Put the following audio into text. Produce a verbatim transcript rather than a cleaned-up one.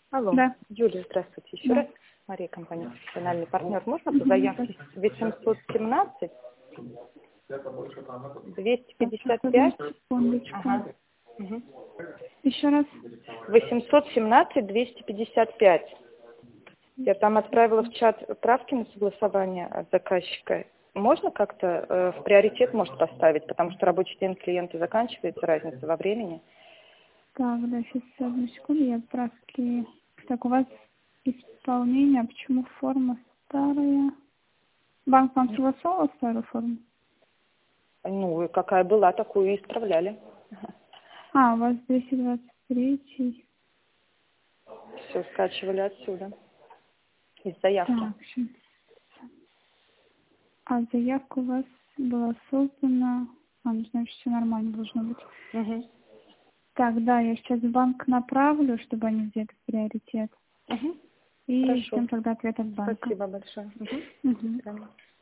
Алло, Да. Юлия, здравствуйте еще Да. раз. Мария, компания «Профессиональный партнер». Можно по заявке восемьсот семнадцать двести пятьдесят пять? Секундочку. Ага. Угу. Еще раз. восемьсот семнадцать двести пятьдесят пять. Я там отправила в чат правки на согласование от заказчика. Можно как-то э, в приоритет, может, поставить, потому что рабочий день клиента заканчивается, разница во времени. Так, да, сейчас одну секунду, я правки. Так, у вас исполнение, а почему форма старая? Банк вам согласовал старую форму? Ну, и какая была, такую и исправляли. А, у вас двести двадцать три. Все скачивали отсюда. Из заявки. Так, сейчас. А заявка у вас была создана... А, ну, значит, все нормально должно быть. Угу. Так, да, я сейчас в банк направлю, чтобы они взяли в приоритет. Угу. И Хорошо. ждем тогда ответ от банка. Спасибо большое. Угу. Угу. До свидания.